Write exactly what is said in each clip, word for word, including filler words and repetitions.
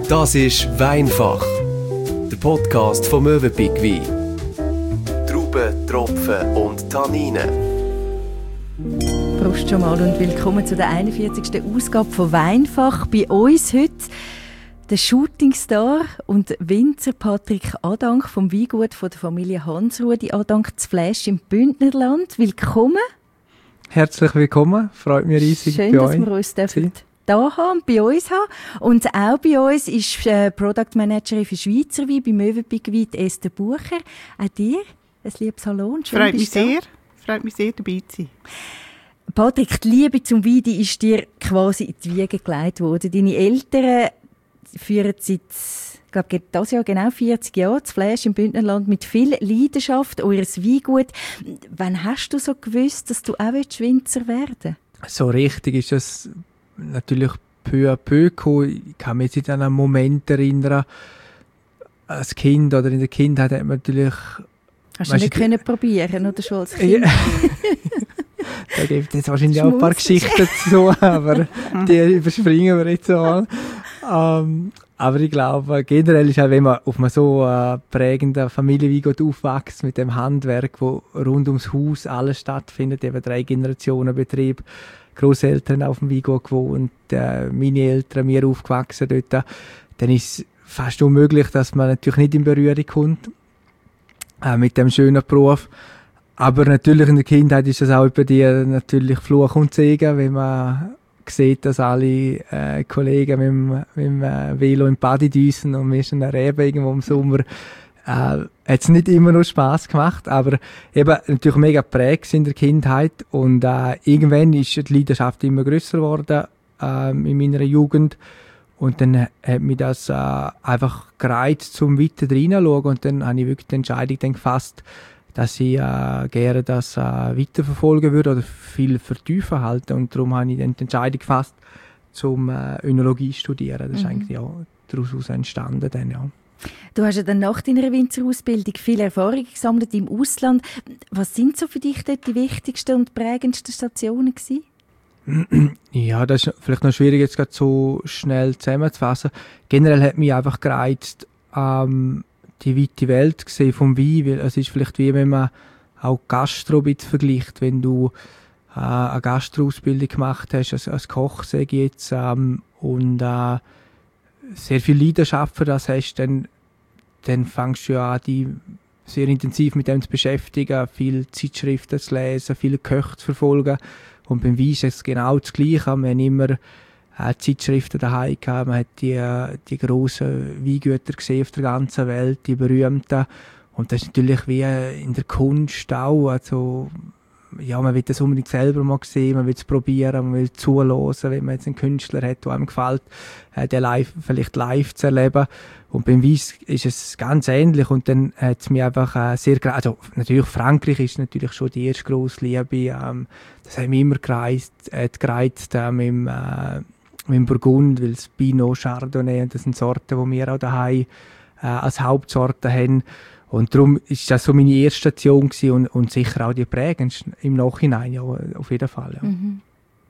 Das ist Weinfach, der Podcast vom Mövenpick Wein. Trauben, Tropfen und Tanninen. Prost schon mal und willkommen zu der einundvierzigsten Ausgabe von Weinfach. Bei uns heute der Shootingstar und Winzer Patrick Adank vom Weingut von der Familie Hansrudi Adank zu Fläsch im Bündnerland. Willkommen. Herzlich willkommen, freut mich riesig. Schön, bei dass euch wir uns dürfen da haben und bei uns haben. Und auch bei uns ist äh, Product Managerin für Schweizer Wein bei Mövenpick Wein Esther Bucher. Auch dir ein liebes Hallo und schön, Freut mich da. sehr, freut mich sehr, dabei zu sein. Patrick, die Liebe zum Wein, die ist dir quasi in die Wiege gelegt worden. Deine Eltern führen seit, ich glaube, dieses Jahr genau vierzig Jahre das Fläsch im Bündnerland mit viel Leidenschaft, eures Weingut. Wann hast du so gewusst, dass du auch Winzer werden willst? So richtig ist das natürlich peu à peu gekommen. Ich kann mich jetzt nicht an einen Moment erinnern, als Kind oder in der Kindheit hat man natürlich... Hast du nicht können probieren oder schon als Kind? Ja. Da gibt es jetzt wahrscheinlich auch ein paar Geschichten dazu, aber die überspringen wir jetzt so. Ähm, aber ich glaube, generell ist auch, wenn man auf einem so äh, prägenden Familienweingut aufwächst, mit dem Handwerk, wo rund ums Haus alles stattfindet, eben drei Generationen Betrieb, Grosseltern auf dem Weingut gewohnt, äh, meine Eltern, mir aufgewachsen dort, dann ist es fast unmöglich, dass man natürlich nicht in Berührung kommt äh, mit dem schönen Beruf. Aber natürlich in der Kindheit ist das auch über die natürlich Fluch und Segen, wenn man sieht, dass alle äh, Kollegen mit dem, mit dem äh, Velo im Paddy düsen und wir sind eine Rebe irgendwo im Sommer. Äh, hat es nicht immer noch Spass gemacht, aber eben natürlich mega geprägt in der Kindheit und äh, irgendwann ist die Leidenschaft immer grösser geworden äh, in meiner Jugend und dann hat mich das äh, einfach gereizt, zum weiter reinschauen und dann habe ich wirklich die Entscheidung dann gefasst, dass ich äh, gerne das äh, weiterverfolgen würde oder viel vertiefen halten. Und darum habe ich dann die Entscheidung gefasst, zum äh, Önologie zu studieren. Das ist mhm. eigentlich auch daraus entstanden. Dann, ja. Du hast ja dann nach deiner Winzerausbildung viel Erfahrung gesammelt im Ausland. Was sind so für dich dort die wichtigsten und prägendsten Stationen gewesen? Ja, das ist vielleicht noch schwierig, jetzt gerade so schnell zusammenzufassen. Generell hat mich einfach gereizt, ähm, die weite Welt gesehen vom Wein, weil es ist vielleicht wie wenn man auch Gastro vergleicht, wenn du äh, eine Gastroausbildung gemacht hast, als, als Koch sage ich jetzt, ähm, und äh, sehr viel Leidenschaft für das hast, dann, dann fängst du ja an, dich sehr intensiv mit dem zu beschäftigen, viele Zeitschriften zu lesen, viele Köche zu verfolgen. Und beim Wein ist es genau das Gleiche. Wir haben immer äh, Zeitschriften daheim gehabt, man hat die, die grossen Weingüter gesehen auf der ganzen Welt, die berühmten. Und das ist natürlich wie in der Kunst auch. Also, ja, man will das unbedingt selber mal sehen, man will es probieren, man will zuhören, wenn man jetzt einen Künstler hat, der einem gefällt, äh, den live, vielleicht live zu erleben. Und beim Wein ist es ganz ähnlich. Und dann hat es mich einfach äh, sehr, also natürlich Frankreich ist natürlich schon die erste grosse Liebe. Ähm, das hat mich immer gereizt, äh, gereizt äh, mit dem, äh, mit dem Burgund, weil das Pinot, Chardonnay, das sind Sorten, die wir auch daheim äh, als Hauptsorten haben. Und darum ist das so meine erste Station gewesen und, und sicher auch die prägendste im Nachhinein, ja, auf jeden Fall. Ja. Mhm.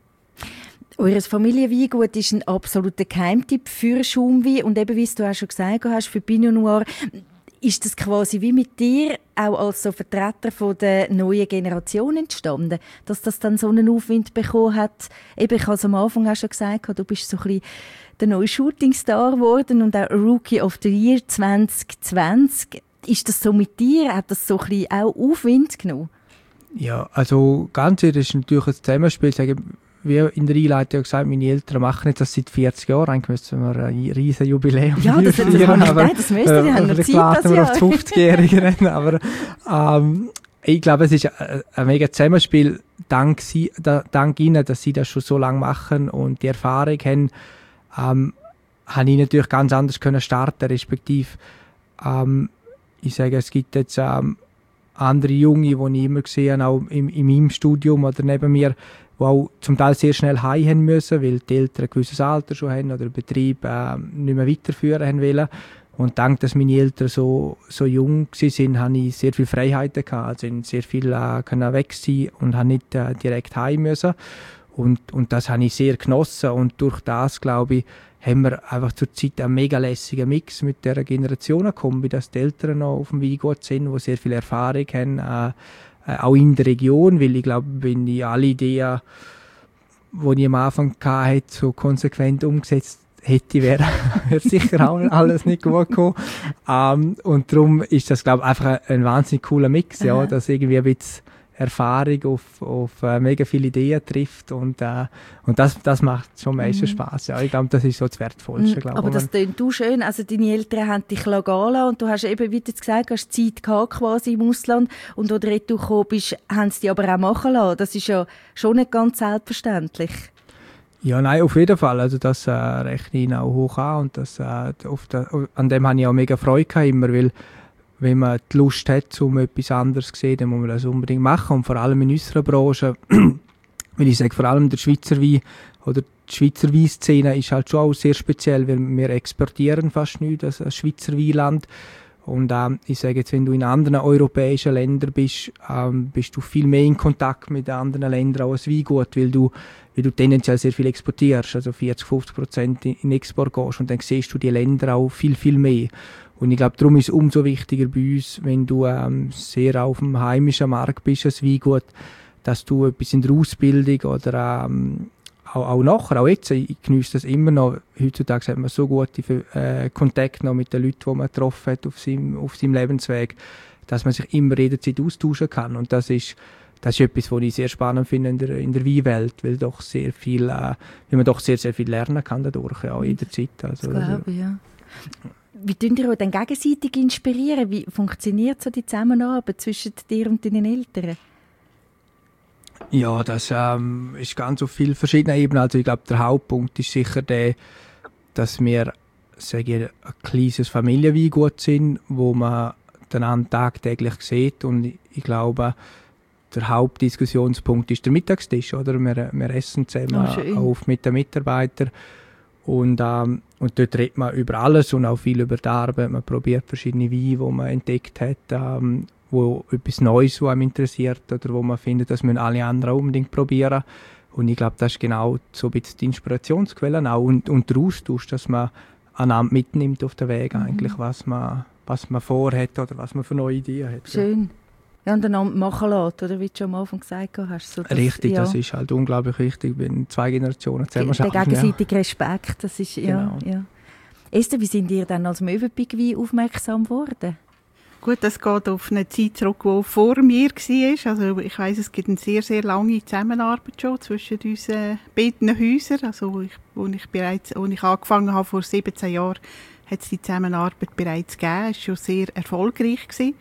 Eures Familienweingut ist ein absoluter Geheimtipp für Schaumwein und eben, wie du auch schon gesagt hast, für Pinot Noir, ist das quasi wie mit dir auch als so Vertreter von der neuen Generation entstanden, dass das dann so einen Aufwind bekommen hat. Eben, ich habe es am Anfang auch schon gesagt, du bist so ein bisschen der neue Shootingstar geworden und auch Rookie of the Year zwanzig zwanzig. Ist das so mit dir? Hat das so ein bisschen auch Aufwind genommen? Ja, also ganz ehrlich, das ist natürlich ein Zusammenspiel. Sage, wie in der Einleitung gesagt, meine Eltern machen jetzt das seit vierzig Jahren. Eigentlich müssen wir ein riesen Jubiläum ja, das feiern. Aber nein, das müsste die haben noch Zeit, warten das wir Jahr. auf die fünfzigjährige Aber ähm, ich glaube, es ist ein, ein mega Zusammenspiel. Dank, sie, da, dank ihnen, dass sie das schon so lange machen und die Erfahrung haben, ähm, habe ich natürlich ganz anders können starten, respektive ähm, ich sage, es gibt jetzt ähm, andere Junge, die ich immer gesehen habe, auch in, in meinem Studium oder neben mir, die auch zum Teil sehr schnell heim haben müssen, weil die Eltern ein gewisses Alter schon haben oder den Betrieb äh, nicht mehr weiterführen haben wollen. Und dank, dass meine Eltern so, so jung waren, hatte ich sehr viel Freiheiten gehabt, also sehr viel äh, können weg sein und habe nicht äh, direkt heim müssen. Und, und das habe ich sehr genossen und durch das, glaube ich, haben wir einfach zur Zeit einen mega lässigen Mix mit dieser Generation gekommen, dass die Eltern noch auf dem Weingut sind, die sehr viel Erfahrung haben, äh, äh, auch in der Region, weil ich glaube, wenn ich alle Ideen, die ich am Anfang hatte, so konsequent umgesetzt hätte, wäre, wäre sicher auch alles nicht gut gekommen. Ähm, und darum ist das, glaube ich, einfach ein, ein wahnsinnig cooler Mix, ja, dass irgendwie ein bisschen Erfahrung auf, auf äh, mega viele Ideen trifft und, äh, und das, das macht schon am meisten Spass. Ja. Ich glaube, das ist so das Wertvollste. Mhm. Glaub, aber das tönt du schön. Also deine Eltern haben dich gehen lassen und du hast eben, wie du jetzt gesagt hast, Zeit gehabt quasi im Ausland und als du retour gekommen bist, haben sie dich aber auch machen lassen. Das ist ja schon nicht ganz selbstverständlich. Ja, nein, auf jeden Fall. Also das äh, rechne ich ihnen auch hoch an und das, äh, auf der, an dem habe ich auch mega Freude gehabt, immer, weil wenn man die Lust hat, um etwas anderes zu sehen, dann muss man das unbedingt machen. Und vor allem in unserer Branche, weil ich sage, vor allem der Schweizer Wein oder die Schweizer Weinszene ist halt schon auch sehr speziell, weil wir exportieren fast nichts als ein Schweizer Weinland. Und ähm, ich sage jetzt, wenn du in anderen europäischen Ländern bist, ähm, bist du viel mehr in Kontakt mit anderen Ländern auch als Weingut, weil du, weil du tendenziell sehr viel exportierst, also vierzig, fünfzig Prozent in Export gehst und dann siehst du die Länder auch viel, viel mehr. Und ich glaube, darum ist es umso wichtiger bei uns, wenn du ähm, sehr auf dem heimischen Markt bist als Weingut, dass du etwas in der Ausbildung oder ähm, auch, auch nachher, auch jetzt, ich genieße das immer noch, heutzutage hat man so gute äh, Kontakte noch mit den Leuten, die man getroffen hat auf seinem, auf seinem Lebensweg, dass man sich immer jederzeit austauschen kann. Und das ist, das ist etwas, was ich sehr spannend finde in der, in der Weinwelt, weil, doch sehr viel, äh, weil man doch sehr, sehr viel lernen kann dadurch, ja, jederzeit. Also, das glaube ich, ja. Wie könnt ihr euch dann gegenseitig inspirieren? Wie funktioniert so die Zusammenarbeit zwischen dir und deinen Eltern? Ja, das ähm, ist ganz auf vielen verschiedenen Ebenen. Also ich glaube, der Hauptpunkt ist sicher der, dass wir, sage ich, ein kleines Familienweingut sind, wo man einander tagtäglich sieht. Und ich glaube, der Hauptdiskussionspunkt ist der Mittagstisch, oder? Wir, wir essen zusammen oh, auf mit den Mitarbeitern. Und, ähm, und dort redet man über alles und auch viel über die Arbeit. Man probiert verschiedene Weine, die man entdeckt hat, ähm, wo etwas Neues, was einem interessiert oder wo man findet, dass man alle anderen unbedingt probieren. Und ich glaube, das ist genau so ein bisschen die Inspirationsquelle auch und, und der Austausch, dass man einander mitnimmt auf den Weg eigentlich, was man, was man vorhat oder was man für neue Ideen hat. Schön. Ja, und einander machen lässt, oder wie du schon am Anfang gesagt hast. So, dass, Richtig, ja. Das ist halt unglaublich wichtig, wenn zwei Generationen zusammen arbeiten. Der gegenseitige ja. Respekt, das ist, ja. Genau. ja. Esther, wie sind ihr dann als Mövenpick Wein aufmerksam geworden? Gut, das geht auf eine Zeit zurück, die vor mir war. Also ich weiss, es gibt eine sehr, sehr lange Zusammenarbeit schon zwischen unseren beiden Häusern. Also ich, wo ich bereits, als ich angefangen habe vor siebzehn Jahren, hat es die Zusammenarbeit bereits gegeben. Es war schon sehr erfolgreich gewesen.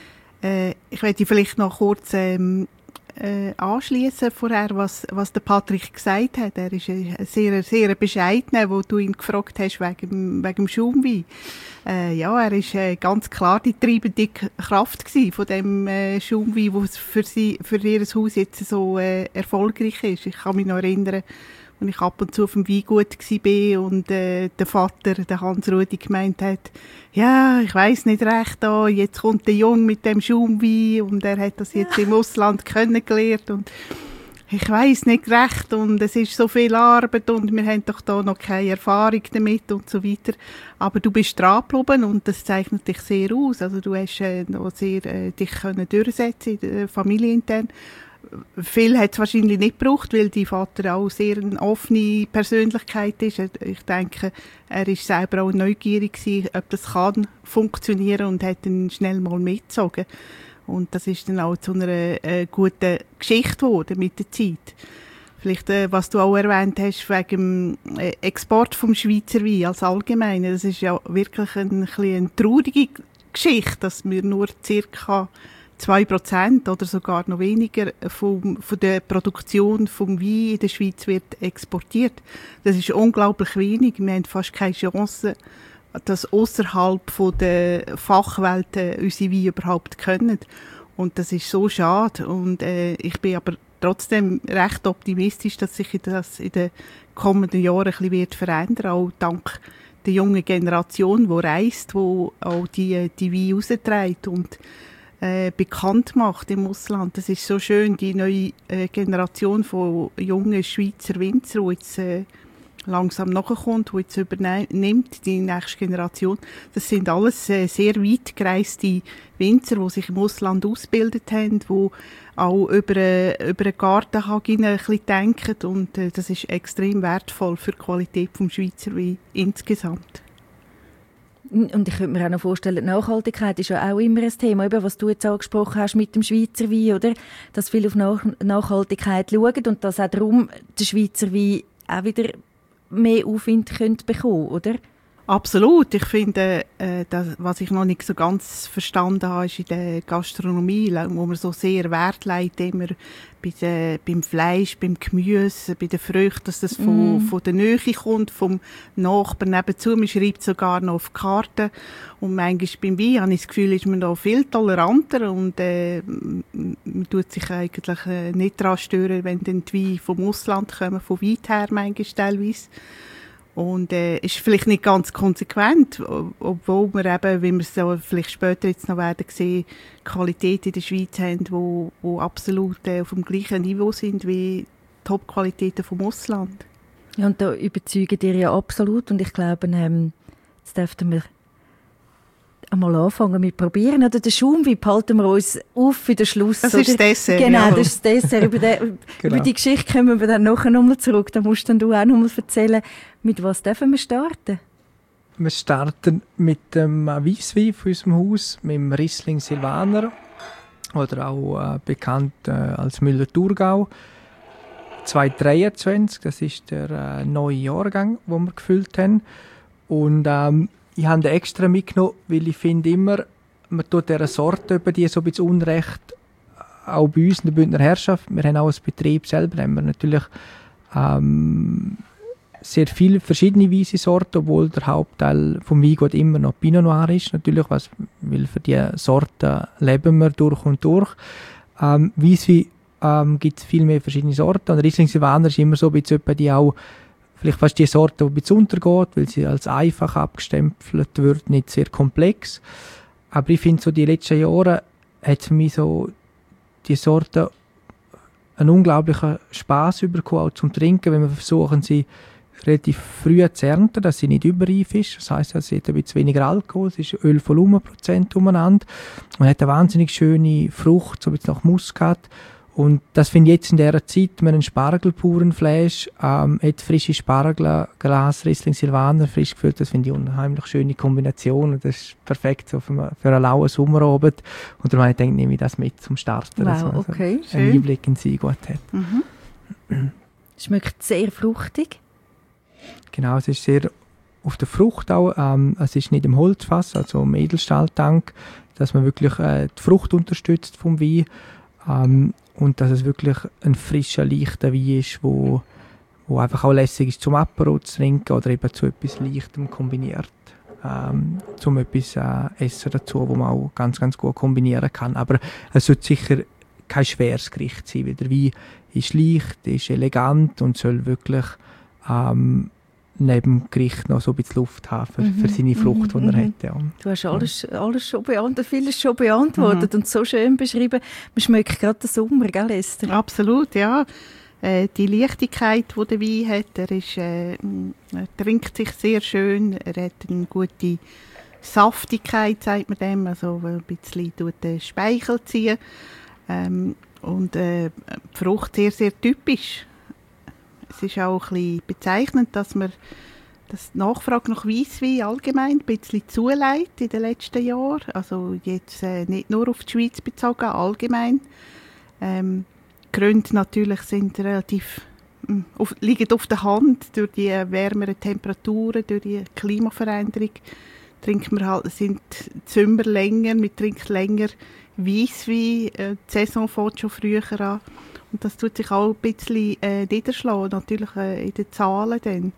Äh, ich möchte vielleicht noch kurz ähm, äh, anschließen vorher, was, was der Patrick gesagt hat. Er ist ein sehr, sehr bescheidener, wo du ihn gefragt hast wegen, wegen dem Schaumwein. Äh, ja, er ist äh, ganz klar die treibende Kraft gewesen von dem äh, Schaumwein, wo für sie, für ihr Haus jetzt so äh, erfolgreich ist. Ich kann mich noch erinnern, als ich ab und zu auf dem Weingut war und äh, der Vater, der Hans-Rudi, gemeint hat, ja, ich weiss nicht recht, da, jetzt kommt der Junge mit dem Schaumwein und er hat das jetzt im Ausland kennengelernt und ich weiss nicht recht und es ist so viel Arbeit und wir haben doch da noch keine Erfahrung damit und so weiter. Aber du bist dran geblieben und das zeichnet dich sehr aus. Also du hast äh, noch sehr äh, dich können durchsetzen, äh, familienintern. Viel hat es wahrscheinlich nicht gebraucht, weil dein Vater auch sehr eine offene Persönlichkeit ist. Ich denke, er war selber auch neugierig gewesen, ob das kann funktionieren und hat ihn schnell mal mitgezogen. Und das ist dann auch zu einer äh, guten Geschichte geworden mit der Zeit. Vielleicht, äh, was du auch erwähnt hast, wegen dem äh, Export vom Schweizer Wein als Allgemeine. Das ist ja wirklich ein, ein bisschen eine traurige Geschichte, dass wir nur circa zwei Prozent oder sogar noch weniger vom, von der Produktion vom Wein in der Schweiz wird exportiert. Das ist unglaublich wenig. Wir haben fast keine Chance, dass außerhalb von der Fachwelt äh, unsere Weine überhaupt können. Und das ist so schade. Und äh, ich bin aber trotzdem recht optimistisch, dass sich das in den kommenden Jahren ein bisschen wird verändern, auch dank der jungen Generation, die reist, die auch die, die Weine rausträgt. Und äh, bekannt macht im Ausland. Das ist so schön, die neue äh, Generation von jungen Schweizer Winzer, die jetzt äh, langsam nachkommt, die jetzt übernimmt, die nächste Generation. Das sind alles äh, sehr weit gereiste Winzer, die sich im Ausland ausgebildet haben, die auch über, äh, über den Gartenhag ein bisschen denken. Und äh, das ist extrem wertvoll für die Qualität des Schweizer Wein insgesamt. Und ich könnte mir auch noch vorstellen, die Nachhaltigkeit ist ja auch immer ein Thema, eben, was du jetzt angesprochen hast mit dem Schweizer Wein, oder? Dass viele auf Nach- Nachhaltigkeit schauen und dass auch darum der Schweizer Wein auch wieder mehr Aufwind könnte bekommen, oder? Absolut. Ich finde, äh, das, was ich noch nicht so ganz verstanden habe, ist in der Gastronomie, wo man so sehr Wert legt, immer bei de, beim Fleisch, beim Gemüse, bei den Früchten, dass das von, mm. von der Nähe kommt, vom Nachbarn nebenzu. Man schreibt sogar noch auf die Karte. Und manchmal beim Wein habe ich das Gefühl, ist man da viel toleranter und äh, man tut sich eigentlich äh, nicht daran stören, wenn dann die Weine vom Ausland kommen, von weit her manchmal teilweise. Und äh, ist vielleicht nicht ganz konsequent, obwohl wir eben, wie wir es so vielleicht später jetzt noch werden sehen, Qualität in der Schweiz haben, die wo, wo absolut äh, auf dem gleichen Niveau sind wie Top-Qualitäten vom Ausland. Ja, und da überzeugen dir ja absolut. Und ich glaube, ähm, jetzt dürften wir einmal anfangen mit probieren. Oder den Schaumwein behalten wir uns auf für den Schluss. Das oder? ist das Dessert. Genau, ja. das ist das Dessert. über, den, genau. über die Geschichte kommen wir dann nachher nochmal zurück. Da musst dann du auch nochmal erzählen, mit was dürfen wir starten? Wir starten mit dem Weisswein von unserem Haus, mit dem Riesling Silvaner oder auch äh, bekannt äh, als Müller-Thurgau. zweitausenddreiundzwanzig, das ist der äh, neue Jahrgang, den wir gefüllt haben. Und ähm, ich habe den extra mitgenommen, weil ich finde immer, man tut dieser Sorte über die so ein bisschen Unrecht, auch bei uns in der Bündner Herrschaft. Wir haben auch als Betrieb selber haben wir natürlich ähm, sehr viele verschiedene weisse Sorten, obwohl der Hauptteil vom Weingut immer noch Pinot Noir ist. Natürlich, was, weil für diese Sorten leben wir durch und durch. Ähm, Weisswein ähm, gibt es viel mehr verschiedene Sorten. Und Riesling Silvaner ist immer so ein bisschen die auch vielleicht fast die Sorte, die ein bisschen untergeht, weil sie als einfach abgestempelt wird, nicht sehr komplex. Aber ich finde, so die letzten Jahre hat für mich so die Sorte einen unglaublichen Spass bekommen, auch zum Trinken, wenn wir versuchen, sie relativ früh zu ernten, dass sie nicht überreif ist. Das heisst, sie hat ein bisschen weniger Alkohol, es ist Ölvolumenprozent umeinander und hat eine wahnsinnig schöne Frucht, so ein bisschen nach Muskat. Und das finde ich jetzt in dieser Zeit, wenn einen Spargelpurenfleisch ähm, hat frische Spargel, Glas Riesling Silvaner frisch gefüllt, das finde ich eine unheimlich schöne Kombination und das ist perfekt so für, für einen lauen Sommerabend. Und darum habe ich gedacht, nehme ich das mit zum Starten, Wow, dass man okay, so einen Einblick in sie gut hat. Mhm. Schmeckt sehr fruchtig. Genau, es ist sehr auf der Frucht auch. Ähm, es ist nicht im Holzfass, also im Edelstahltank, dass man wirklich äh, die Frucht unterstützt vom Wein. Ähm, und dass es wirklich ein frischer, leichter Wein ist, wo, wo einfach auch lässig ist zum Apero zu trinken oder eben zu etwas Leichtem kombiniert. Ähm, zum etwas äh, Essen dazu, wo man auch ganz, ganz gut kombinieren kann. Aber es sollte sicher kein schweres Gericht sein, weil der Wein ist leicht, ist elegant und soll wirklich ähm, neben dem Gericht noch so ein bisschen Luft haben für, Mhm, für seine Frucht, mhm, die er mhm. hat. Ja. Du hast alles, alles schon beantwortet, vieles schon beantwortet und so schön beschrieben. Man schmeckt gerade den Sommer, gell, Esther? Absolut, ja. Äh, die Leichtigkeit, die der Wein hat, er, ist, äh, er trinkt sich sehr schön, er hat eine gute Saftigkeit, sagt man dem, also ein bisschen tut den Speichel ziehen. Ähm, und äh, die Frucht sehr, sehr typisch. Es ist auch ein bisschen bezeichnend, dass man dass die Nachfrage nach Weisswein allgemein ein bisschen zuleitet in den letzten Jahren. Also jetzt äh, nicht nur auf die Schweiz bezogen, allgemein. Ähm, die Gründe natürlich sind relativ, mh, auf, liegen auf der Hand durch die wärmeren Temperaturen, durch die Klimaveränderung. Trinkt man halt, sind die Sommer länger, man trinkt länger Weisswein, äh, die Saison fängt schon früher an. Und das tut sich auch ein bisschen äh, niederschlagen, natürlich äh, in den Zahlen dann.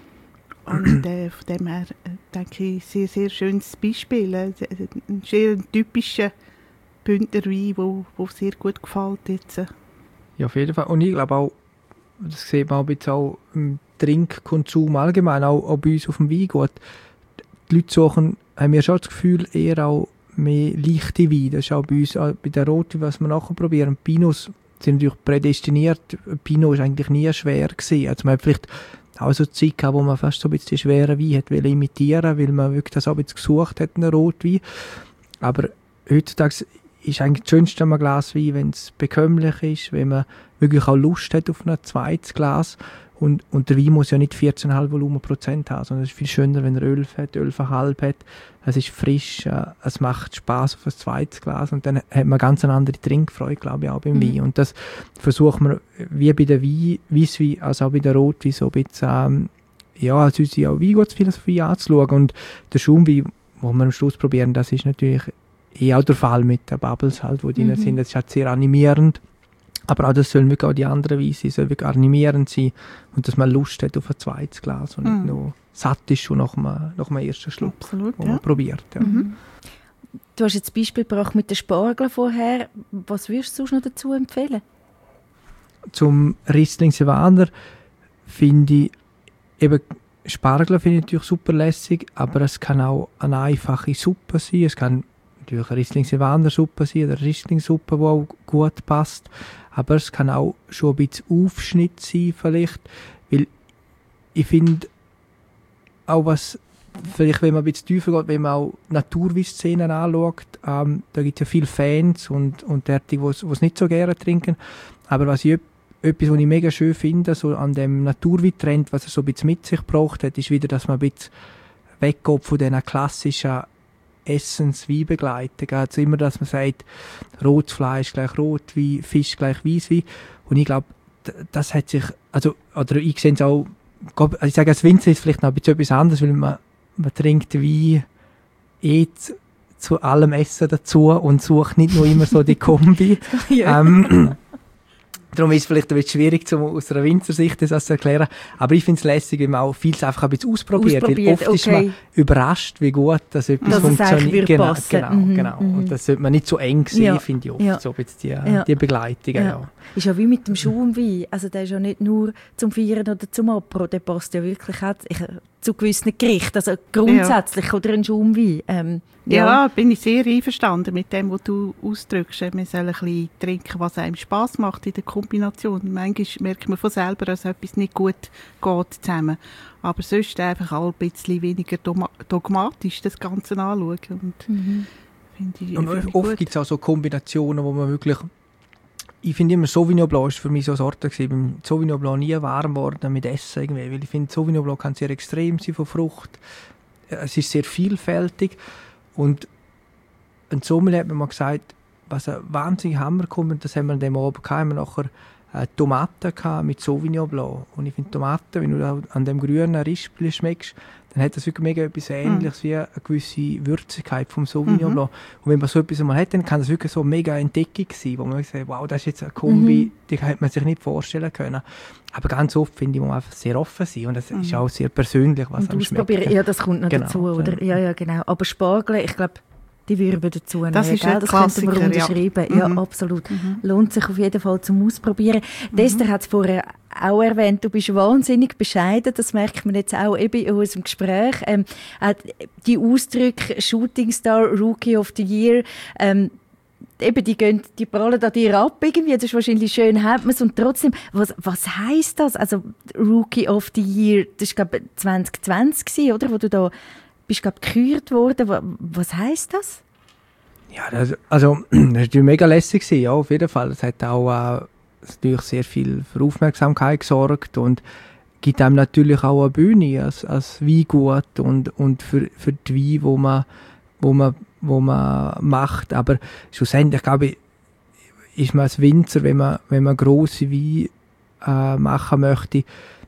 Und äh, von dem her äh, denke ich, sehr, sehr schönes Beispiel. Äh, ein sehr typischer Bündner Wein, wo, wo sehr gut gefällt jetzt. Ja, auf jeden Fall. Und ich glaube auch, das sieht man auch, ein bisschen auch im Trinkkonsum allgemein, auch, auch bei uns auf dem Weingut. Die Leute suchen, haben wir schon das Gefühl, eher auch mehr leichte Weine. Das ist auch bei uns, auch bei den Rotwein, was wir nachher probieren. Pinots sind natürlich prädestiniert. Pinot ist eigentlich nie schwer gewesen. Also man hat vielleicht auch so Zeit gehabt, wo man fast so ein bisschen die schweren Weine hat wollen imitieren, weil man wirklich das auch ein bisschen gesucht hat, einen Rotwein. Aber heutzutage ist eigentlich das Schönste an einem Glas Wein, wenn es bekömmlich ist, wenn man wirklich auch Lust hat auf ein zweites Glas. Und, und der Wein muss ja nicht vierzehn Komma fünf Volumenprozent haben, sondern es ist viel schöner, wenn er elf hat, elf Komma fünf hat. Es ist frisch, äh, es macht Spass auf ein zweites Glas und dann hat man ganz eine andere Trinkfreude, glaube ich, auch beim mhm. Wein. Und das versucht man, wie bei der Wein, Weisswein, also auch bei der Rotwein, so ein bisschen, ähm, ja, als unsere auch Weingutsphilosophie anzuschauen. Und der Schaumwein, den wir am Schluss probieren, das ist natürlich eh auch der Fall mit den Bubbles halt, die mhm. drin sind. Das ist halt sehr animierend. Aber auch das sollen wirklich auch die anderen Weine sein, soll wirklich animierend sein und dass man Lust hat auf ein zweites Glas und mm. nicht nur satt ist schon nach dem, nach dem ersten Schluck, Absolut, wo ja. man probiert. Ja. Mhm. Du hast jetzt das Beispiel gebracht mit den Spargeln vorher. Was würdest du sonst noch dazu empfehlen? Zum Riesling Silvaner finde ich eben Spargel finde ich natürlich super lässig, aber es kann auch eine einfache Suppe sein. Es kann natürlich eine Riesling Silvaner Suppe sein oder eine Riesling Suppe, die auch gut passt. Aber es kann auch schon ein bisschen Aufschnitt sein vielleicht, weil ich finde auch was, vielleicht wenn man ein bisschen tiefer geht, wenn man auch Naturwein-Szenen anschaut, ähm, da gibt es ja viele Fans und, und die, die es nicht so gerne trinken, aber was ich, etwas, was ich mega schön finde, so an dem Naturwein-Trend, was er so ein bisschen mit sich gebracht hat, ist wieder, dass man ein bisschen weggeht von diesen klassischen Essens-Weinbegleitung. Also immer, dass man sagt, rotes Fleisch gleich Rotwein, Fisch gleich Weisswein. Und ich glaube, das hat sich, also, oder ich sehe es auch, also ich sage, als Winzer ist es vielleicht noch ein bisschen etwas anderes, weil man, man trinkt Wein eh zu, zu allem Essen dazu und sucht nicht nur immer so die Kombi. ja. ähm, Darum ist es vielleicht ein bisschen schwierig, zum, aus einer Winzersicht das zu erklären. Aber ich finde es lässig, wenn man auch vieles einfach ein bisschen ausprobiert. ausprobiert weil oft okay. ist man überrascht, wie gut das etwas dass funktioniert. Genau, genau, mhm, genau. Mhm. Und das sollte man nicht so eng sehen, ja. finde ich oft. Ja. So ein bisschen die, ja. die Begleitung. Ja. Ja. Ist ja wie mit dem Schaumwein. Also der ist ja nicht nur zum Feiern oder zum Apro, der passt ja wirklich auch zu gewissen Gerichten. Also grundsätzlich, ja. oder ein Schaumwein. Ähm, ja. ja, bin ich sehr einverstanden mit dem, was du ausdrückst. Man soll ein bisschen trinken, was einem Spass macht in der Kombination. Manchmal merkt man von selber, dass etwas nicht gut geht zusammen. Aber sonst einfach auch ein bisschen weniger dogmatisch das Ganze anschauen. Und, mhm. ich, und oft gibt es auch so Kombinationen, wo man wirklich... Ich finde immer, Sauvignon Blanc war für mich so eine Sorte. Beim Sauvignon Blanc nie warm geworden mit Essen. Irgendwie. Weil ich finde, Sauvignon Blanc kann sehr extrem sein von Frucht. Es ist sehr vielfältig. Und ein Sommelier hat mir mal gesagt, was ein wahnsinnig Hammer kommt, und das haben wir an dem Abend gehabt, haben wir nachher äh, Tomaten mit Sauvignon Blanc. Und ich finde Tomaten, wenn du an dem grünen Rispli schmeckst, dann hat das wirklich mega etwas Ähnliches mm. wie eine gewisse Würzigkeit vom Sauvignon mm-hmm. Blanc. Und wenn man so etwas einmal hat, dann kann das wirklich so mega eine Entdeckung sein, wo man sagt, wow, das ist jetzt eine Kombi, mm-hmm. die hätte man sich nicht vorstellen können. Aber ganz oft finde ich, muss man einfach sehr offen sein. Und das mm. ist auch sehr persönlich, was einem schmeckt. Ja, das kommt noch genau, dazu. Oder? Ja, ja, genau. Aber Spargel, ich glaube, die würden dazu nehmen. Das ist gell? ein Das Klassiker, könnten wir unterschreiben. Ja, ja mhm. absolut. Mhm. Lohnt sich auf jeden Fall zum Ausprobieren. Mhm. Dester hat es vorher auch erwähnt, du bist wahnsinnig bescheiden. Das merkt man jetzt auch eben in unserem Gespräch. Ähm, die Ausdrücke Shooting Star, Rookie of the Year, ähm, eben, die, gehen, die prallen an dir ab irgendwie. Das ist wahrscheinlich schön, hat man es. Und trotzdem, was, was heisst das? Also Rookie of the Year, das war, glaube ich, zwanzig zwanzig, oder? Wo du da bist, glaube ich, gekürt worden. Was heisst das? Ja, das, also, das war natürlich mega lässig, ja, auf jeden Fall. Es hat auch äh, natürlich sehr viel für Aufmerksamkeit gesorgt und gibt einem natürlich auch eine Bühne als, als Weingut und, und für, für die Weine, wo man, wo man, wo man macht. Aber schlussendlich, glaube ich, ist man als Winzer, wenn man, wenn man grosse Weine äh, machen möchte,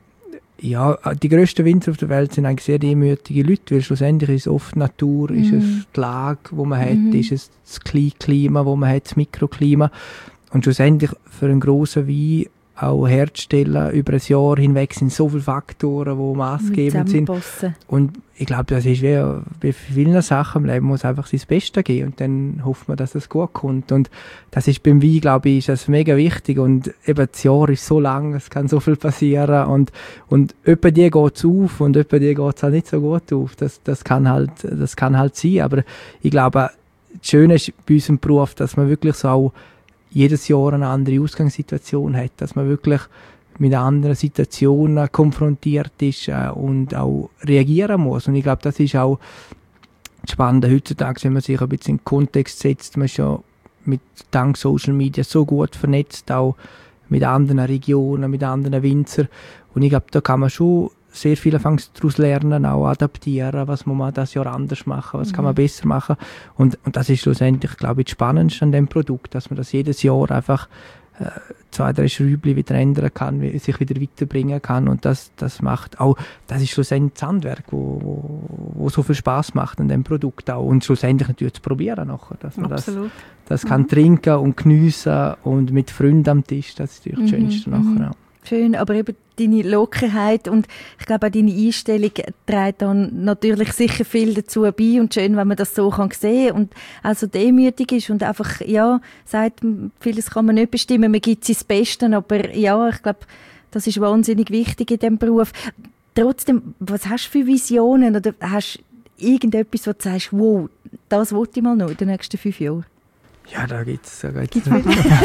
ja, die grössten Winzer auf der Welt sind eigentlich sehr demütige Leute, weil schlussendlich ist es oft Natur, mm. ist es die Lage, die man hat, mm. ist es das Klima, das man hat, das Mikroklima. Und schlussendlich für einen grossen Wein auch herzustellen, über ein Jahr hinweg sind so viele Faktoren, die maßgebend sind. Und ich glaube, das ist wie bei vielen Sachen im Leben, muss einfach sein Bestes geben und dann hofft man, dass es gut kommt. Und das ist beim Wein, glaube ich, ist das mega wichtig. Und eben das Jahr ist so lang, es kann so viel passieren und, und etwa die geht es auf und etwa die geht es halt nicht so gut auf. Das, das, kann halt, das kann halt sein, aber ich glaube, das Schöne ist bei unserem Beruf, dass man wirklich so auch jedes Jahr eine andere Ausgangssituation hat, dass man wirklich mit anderen Situationen konfrontiert ist äh, und auch reagieren muss. Und ich glaube, das ist auch spannend heutzutage, wenn man sich ein bisschen in den Kontext setzt. Man ist ja mit, dank Social Media so gut vernetzt, auch mit anderen Regionen, mit anderen Winzern. Und ich glaube, da kann man schon sehr viel daraus lernen, auch adaptieren, was muss man das Jahr anders machen, was mhm. kann man besser machen. Und, und das ist schlussendlich, glaube ich, das Spannendste an dem Produkt, dass man das jedes Jahr einfach äh, zwei, drei Schräubchen wieder ändern kann, sich wieder weiterbringen kann. Und das, das macht auch, das ist schlussendlich das Handwerk, wo, wo, wo so viel Spaß macht an dem Produkt auch. Und schlussendlich natürlich zu probieren nachher, dass man Absolut. das, das mhm. kann trinken und geniessen und mit Freunden am Tisch, das ist natürlich das mhm. Schönste nachher. Ja. Schön, aber eben deine Lockerheit und ich glaube auch deine Einstellung trägt dann natürlich sicher viel dazu bei und schön, wenn man das so kann sehen und also demütig ist und einfach, ja, sagt, vieles kann man nicht bestimmen, man gibt sein Bestes, aber ja, ich glaube, das ist wahnsinnig wichtig in diesem Beruf. Trotzdem, was hast du für Visionen oder hast du irgendetwas, wo du sagst, wow, das wollte ich mal noch in den nächsten fünf Jahren? Ja, da gibt es da gibt's da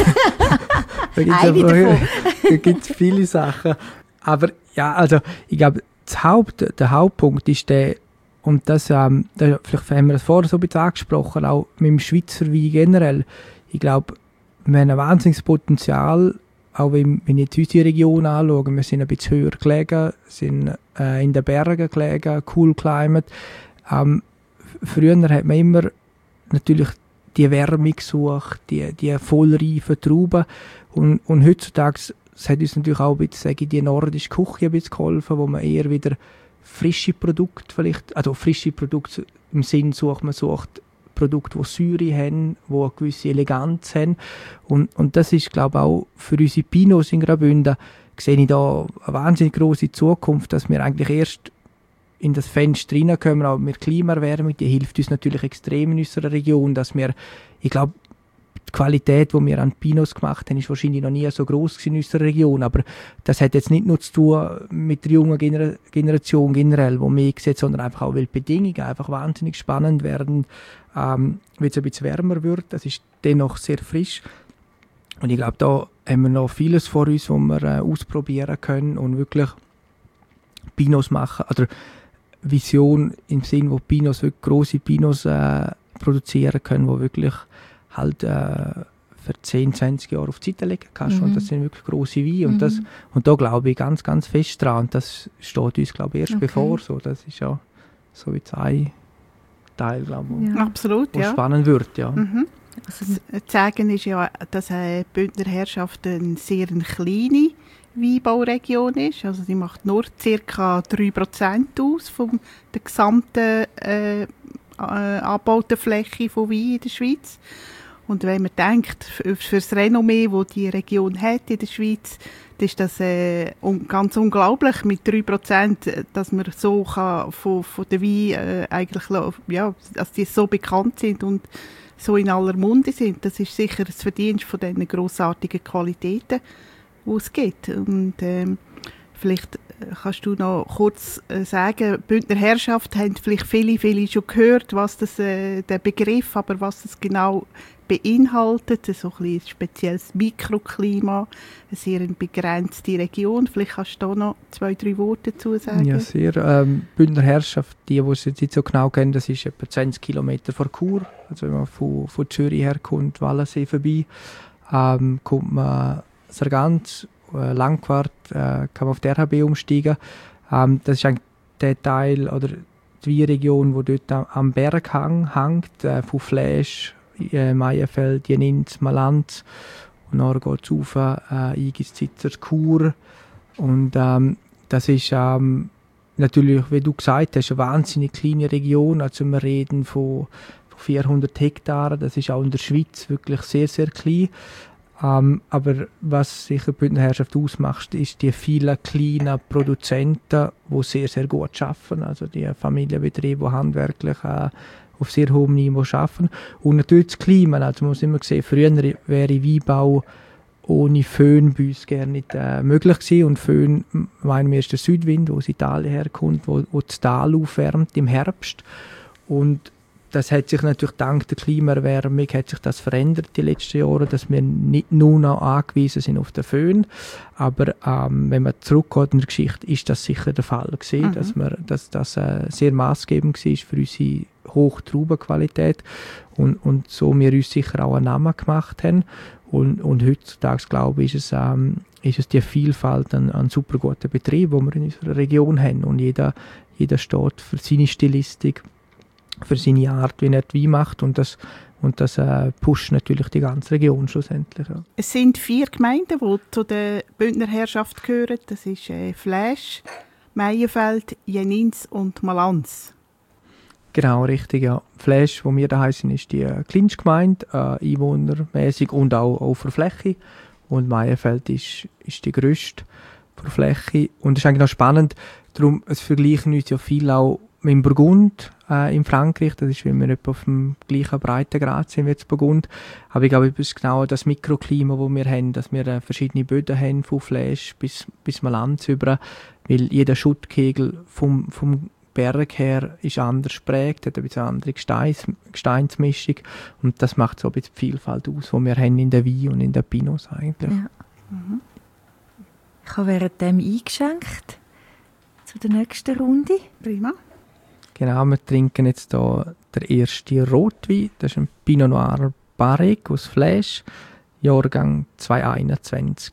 gibt's viele Sachen. Aber ja, also ich glaube, Haupt, der Hauptpunkt ist der, und das, ähm, da, vielleicht haben wir das vorher so ein bisschen angesprochen, auch mit dem Schweizer Wein generell. Ich glaube, wir haben ein wahnsinniges Potenzial, auch wenn, wenn ich jetzt unsere Region anschaue, wir sind ein bisschen höher gelegen, sind äh, in den Bergen gelegen, cool climate. Ähm, früher hat man immer natürlich die Wärme gesucht, die, die vollreifen Trauben. Und, und heutzutage es hat uns natürlich auch ein bisschen, sage ich, die nordische Küche ein bisschen geholfen, wo man eher wieder frische Produkte vielleicht, also frische Produkte im Sinn sucht, man sucht Produkte, die Säure haben, die eine gewisse Eleganz haben. Und, und das ist, glaube ich, auch für unsere Pinots in Graubünden, sehe ich da eine wahnsinnig grosse Zukunft, dass wir eigentlich erst in das Fenster reinkommen, auch mit Klimaerwärmung, die hilft uns natürlich extrem in unserer Region, dass wir, ich glaube, die Qualität, die wir an Pinots gemacht haben, ist wahrscheinlich noch nie so groß in unserer Region, aber das hat jetzt nicht nur zu tun mit der jungen Gener- Generation generell, die mehr sieht, sondern einfach auch, weil die Bedingungen einfach wahnsinnig spannend werden, ähm, weil es ein bisschen wärmer wird, das ist dennoch sehr frisch und ich glaube, da haben wir noch vieles vor uns, was wir äh, ausprobieren können und wirklich Pinots machen, oder Vision im Sinn, wo Pinots, wirklich grosse Pinots äh, produzieren können, wo wirklich halt äh, für zehn, zwanzig Jahre auf die Seite legen kannst. Mhm. Und das sind wirklich grosse Weine. Und, mhm. und da glaube ich ganz, ganz fest dran. Und das steht uns, glaube ich, erst okay. bevor. So. Das ist ja so wie ein Teil, glaube ich, ja. Absolut, wo ja. spannend wird. Ja. Mhm. Also, zu sagen ist ja, dass äh, die Bündner Herrschaft eine sehr kleine Weinbauregion ist. Also die macht nur ca. drei Prozent aus von der gesamten äh, äh, angebauten Fläche von Wein in der Schweiz. Und wenn man denkt, für, für das Renommee, das die Region hat in der Schweiz, ist das äh, un- ganz unglaublich mit drei Prozent, dass man so kann von, von den Wein äh, eigentlich, ja, dass die so bekannt sind und so in aller Munde sind. Das ist sicher das Verdienst von diesen grossartigen Qualitäten, wo es gibt. Und ähm, vielleicht kannst du noch kurz äh, sagen, Bündner Herrschaft haben vielleicht viele, viele schon gehört, was das, äh, der Begriff, aber was das genau beinhaltet. So ein, ein spezielles Mikroklima, eine sehr begrenzte Region. Vielleicht kannst du da noch zwei, drei Worte dazu sagen. Ja, sehr. Ähm, Bündner Herrschaft, die, die es jetzt nicht so genau kennen, das ist etwa zwanzig Kilometer vor Chur. Also wenn man von, von Zürich herkommt, Wallensee vorbei, ähm, kommt man Sargans, äh, Langquart, äh, kann man auf die R H B umsteigen. Ähm, das ist eigentlich der Teil oder die Region, die dort am, am Berg hang, hängt, äh, von Fläsch, äh, Meierfeld, Jenins, Malanz und dann geht es rauf, äh, Igis, Zitzer, Chur. Und ähm, das ist ähm, natürlich, wie du gesagt hast, eine wahnsinnig kleine Region. Also wir reden von, von vierhundert Hektaren. Das ist auch in der Schweiz wirklich sehr, sehr klein. Ähm, aber was sicher die Bündner Herrschaft ausmacht, ist die vielen kleinen Produzenten, die sehr, sehr gut arbeiten. Also die Familienbetriebe, die handwerklich äh, auf sehr hohem Niveau arbeiten. Und natürlich das Klima. Also man muss immer sehen, früher wäre Weinbau ohne Föhn bei uns gerne nicht äh, möglich gewesen. Und Föhn, meinen wir, ist der Südwind, der aus Italien herkommt, wo, wo das Tal aufwärmt im Herbst. Und das hat sich natürlich dank der Klimaerwärmung hat sich das verändert die letzten Jahre, dass wir nicht nur noch angewiesen sind auf den Föhn, aber ähm, wenn man zurückgeht in der Geschichte, ist das sicher der Fall gewesen, mhm. dass wir, dass das äh, sehr maßgebend war für unsere hohe Traubenqualität und, und so wir uns sicher auch einen Namen gemacht haben und, und heutzutage glaube ich ist es, ähm, ist es die Vielfalt an, an super guten Betrieben, die wir in unserer Region haben und jeder, jeder steht für seine Stilistik, für seine Art, wie er die Wein macht und das, und das äh, pusht natürlich die ganze Region schlussendlich. Ja. Es sind vier Gemeinden, die zu der Bündner Herrschaft gehören. Das ist äh, Fläsch, Meienfeld, Jenins und Malanz. Genau, richtig, ja. Fläsch, wo wir daheim sind, ist die äh, kleinste Gemeinde, äh, einwohnermäßig und auch auf der Fläche. Und Meienfeld ist, ist die grösste von der Fläche. Und es ist eigentlich noch spannend, darum, es vergleichen uns ja viel auch mit dem Burgund äh, in Frankreich, das ist, wenn wir etwa auf dem gleichen Breitengrad sind wie jetzt Burgund. Aber ich glaube, es ist genau das Mikroklima, das wir haben, dass wir äh, verschiedene Böden haben, von Fläsch bis, bis Malanz über, weil jeder Schuttkegel vom, vom Berg her ist anders geprägt, hat ein bisschen andere Gesteins, Gesteinsmischung und das macht so ein bisschen die Vielfalt aus, die wir haben in der Wein und in den Pinots eigentlich. Ja. Mhm. Ich habe währenddem eingeschenkt zu der nächsten Runde. Prima. Genau, wir trinken jetzt hier den ersten Rotwein. Das ist ein Pinot Noir Barrique aus Fläsch, Jahrgang zweitausendeinundzwanzig.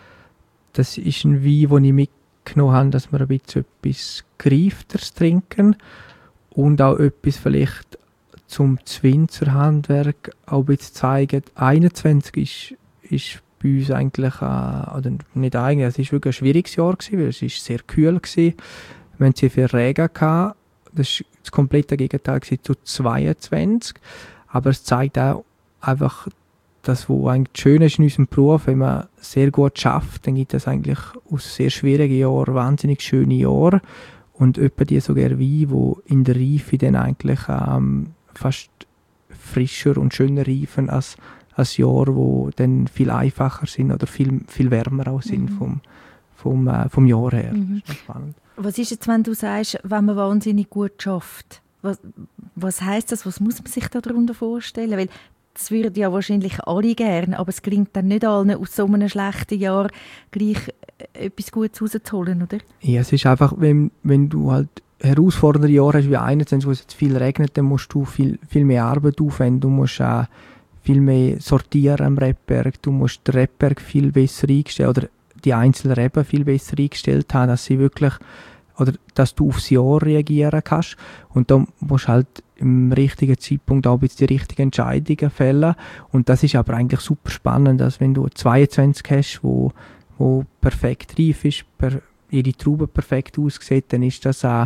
Das ist ein Wein, den ich mitgenommen habe, dass wir ein bisschen etwas Gereifteres trinken und auch etwas vielleicht zum Winzerhandwerk auch ein bisschen zeigen. einundzwanzig ist, ist bei uns eigentlich, äh, oder nicht eigentlich, es war wirklich ein schwieriges Jahr gewesen, weil es war sehr kühl gewesen. Wir hatten sehr viel Regen gehabt. Das war das komplette Gegenteil zu zweiundzwanzig. Aber es zeigt auch einfach, das, was eigentlich schön ist in unserem Beruf, wenn man sehr gut schafft, dann gibt es eigentlich aus sehr schwierigen Jahren wahnsinnig schöne Jahre. Und etwa die sogar Weine, die in der Reife dann eigentlich ähm, fast frischer und schöner reifen als, als Jahre, die dann viel einfacher sind oder viel, viel wärmer auch sind mhm. vom, vom, äh, vom Jahr her. Mhm. Das ist spannend. Was ist jetzt, wenn du sagst, wenn man wahnsinnig gut schafft? Was, was heisst das? Was muss man sich darunter vorstellen? Weil das würden ja wahrscheinlich alle gerne, aber es gelingt dann nicht allen, aus so einem schlechten Jahr gleich etwas Gutes rauszuholen, oder? Ja, es ist einfach, wenn, wenn du halt herausfordernde Jahre hast wie einundzwanzig, wo es jetzt viel regnet, dann musst du viel, viel mehr Arbeit aufwenden. Du musst auch viel mehr sortieren am Rebberg. Du musst den Rebberg viel besser einstellen oder die einzelnen Reben viel besser eingestellt haben, dass sie wirklich, oder dass du aufs Jahr reagieren kannst. Und da musst du halt im richtigen Zeitpunkt auch ein bisschen die richtigen Entscheidungen fällen. Und das ist aber eigentlich super spannend, dass wenn du zweiundzwanzig hast, wo, wo perfekt reif ist, per, jede Traube perfekt aussieht, dann ist das auch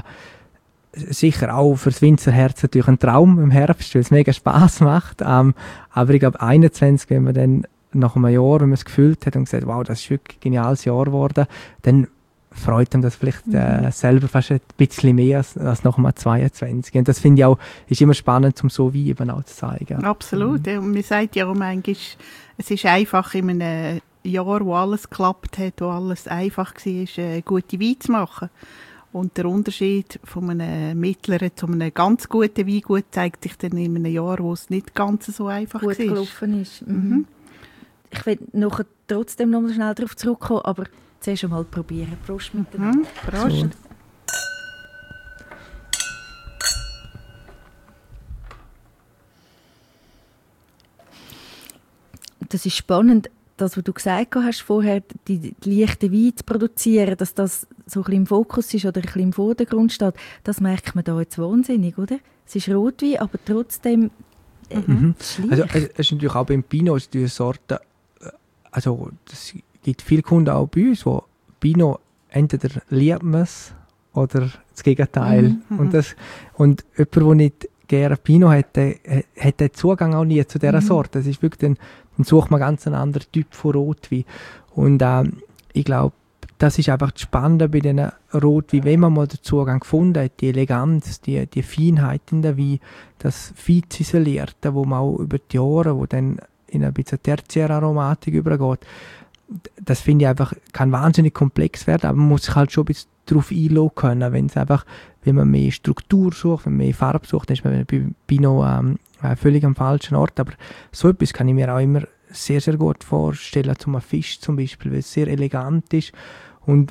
sicher auch für das Winzerherz natürlich ein Traum im Herbst, weil es mega Spass macht. Ähm, aber ich glaube einundzwanzig, wenn man dann nach einem Jahr, wenn man es gefühlt hat und gesagt, wow, das ist wirklich ein geniales Jahr geworden, dann freut einem das vielleicht äh, mhm. selber fast ein bisschen mehr als, als nach einem zweiundzwanzig. Und das finde ich auch, ist immer spannend, um so wie eben auch zu zeigen. Absolut. Mhm. Und man sagt ja auch manchmal, es ist einfach in einem Jahr, wo alles geklappt hat, wo alles einfach war, gute Weine zu machen. Und der Unterschied von einem mittleren zu einem ganz guten Weingut zeigt sich dann in einem Jahr, wo es nicht ganz so einfach gut war. gelaufen ist. Mhm. Mhm. Ich will nachher trotzdem noch mal schnell darauf zurückkommen, aber zuerst einmal probieren. Prost miteinander. Mhm. Prost. So. Das ist spannend, das, was du gesagt hast vorher, die, die leichten Weine zu produzieren, dass das so ein bisschen im Fokus ist oder ein bisschen im Vordergrund steht, das merkt man da jetzt wahnsinnig, oder? Es ist Rotwein, aber trotzdem äh, mhm. leicht. Also es ist natürlich auch beim Pinot die Sorte, also es gibt viele Kunden auch bei uns, die Pinot entweder liebt man es oder das Gegenteil. Mhm. Und, das, und jemand, der nicht gerne Pinot hat, der hat den Zugang auch nie zu dieser mhm. Sorte. Das ist wirklich, dann, dann sucht man ganz einen anderen Typ von Rotwein. Und ähm, ich glaube, das ist einfach das Spannende bei diesen Rotwein, wenn man mal den Zugang gefunden hat, die Eleganz, die, die Feinheit in der Wein, das Fein-Ziselierte, wo man auch über die Jahre, wo dann in ein bisschen Tertiäraromatik übergeht, das finde ich einfach, kann wahnsinnig komplex werden, aber man muss sich halt schon ein bisschen darauf einlassen können, wenn es einfach, wenn man mehr Struktur sucht, wenn man mehr Farbe sucht, dann ist man bei Pinot ähm, völlig am falschen Ort, aber so etwas kann ich mir auch immer sehr, sehr gut vorstellen, zum Fisch zum Beispiel, weil es sehr elegant ist und